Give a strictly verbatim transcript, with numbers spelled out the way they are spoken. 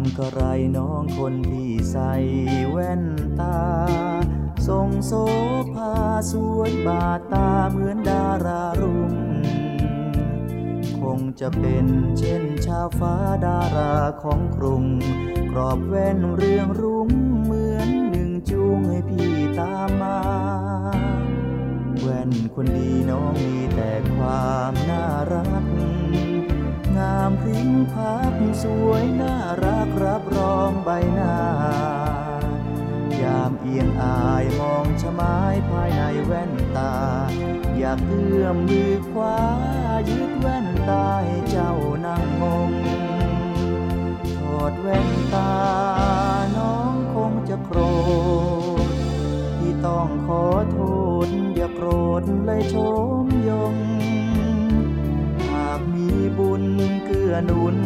ำก็ไรน้องคนที่ใส่แว่นตาทรงโสภาสวยบาดตาเหมือนดารารุ่งคงจะเป็นเช่นชาวฟ้าดาราของกรุงกรอบแว่นเรืองรุ้งเหมือนหนึ่งจูงให้พี่ตามมาแว่นคนดีน้องมีแต่ความน่ารักงามพริ้งพักสวยน่ารักรับรองใบหน้ายามเอียงอายมองชะไม้ภายในแว่นตาอยากเอื้อมมือขวายึดแว่นตาให้เจ้านั่งงงถอดแว่นตาน้องคงจะโกรธที่ต้องขอโทษอย่าโกรธเลยโชมยงหากมีบุญเกื้อหนุน